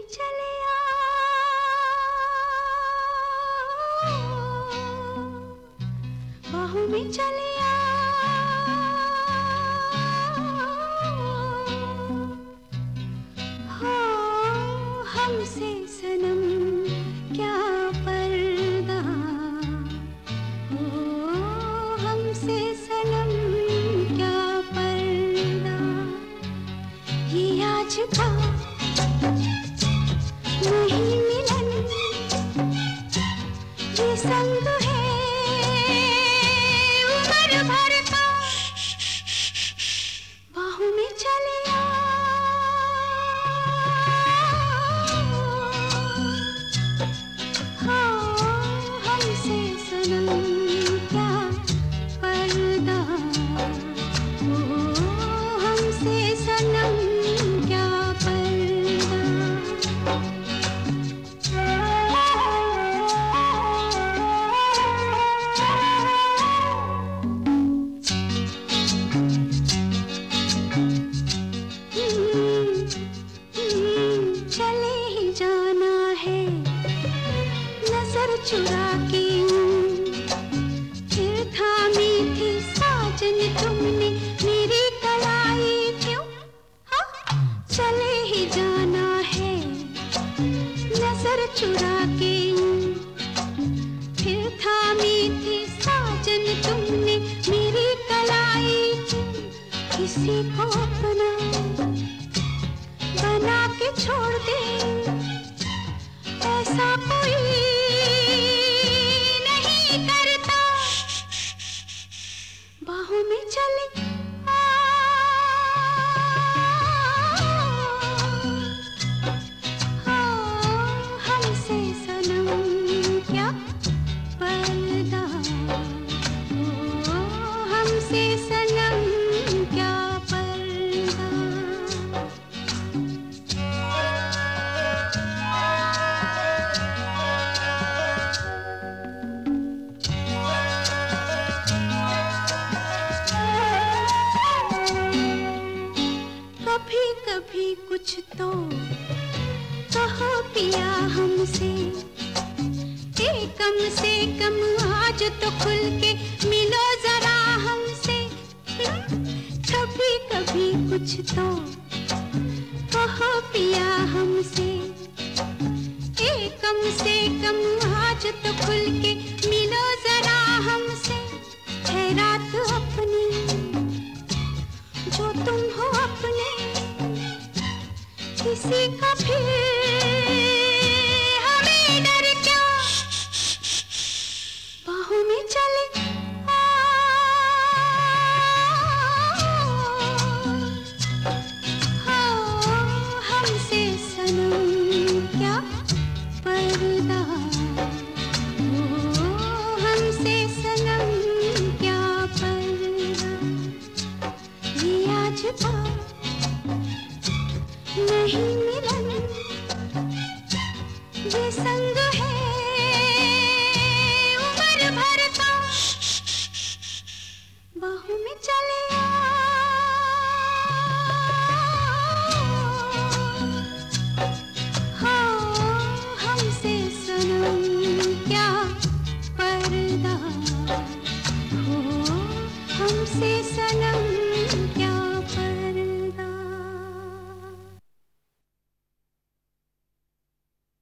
चले बाहों में चले हो हमसे सनम क्या पर्दा हो हमसे सनम क्या पर्दा ये आज का नहीं मिलन ये संग है उम्र भर का बाहों में चले हमसे सनम क्या पर्दा हो हमसे सनम क्या पर्दा चले ही जाना है नजर चुरा के फिर थामी थी साजन तुमने मेरी कलाई क्यों हाँ चले ही जाना है नजर चुरा के फिर थामी थी साजन तुमने मेरी कलाई क्यों किसी को अपना बना के छोड़ दे ऐसा कोई नहीं करता बाहों में चले हमसे सनम क्या पर्दा हो हमसे सनम क्या पर्दा कभी कभी कुछ तो कहो पिया हमसे कम से कम आज तो खुल के मिलो जरा हमसे कभी कभी कुछ तो कहो पिया हमसे कम से कम आज तो खुल के मिलो जरा हमसे है रात अपनी जो तुम हो अपने किसी का फिर हमें डर क्या बाहों में चले हमसे सनम क्या पर्दा हो हमसे सनम क्या पर्दा ये आज का नहीं मिलन ये संग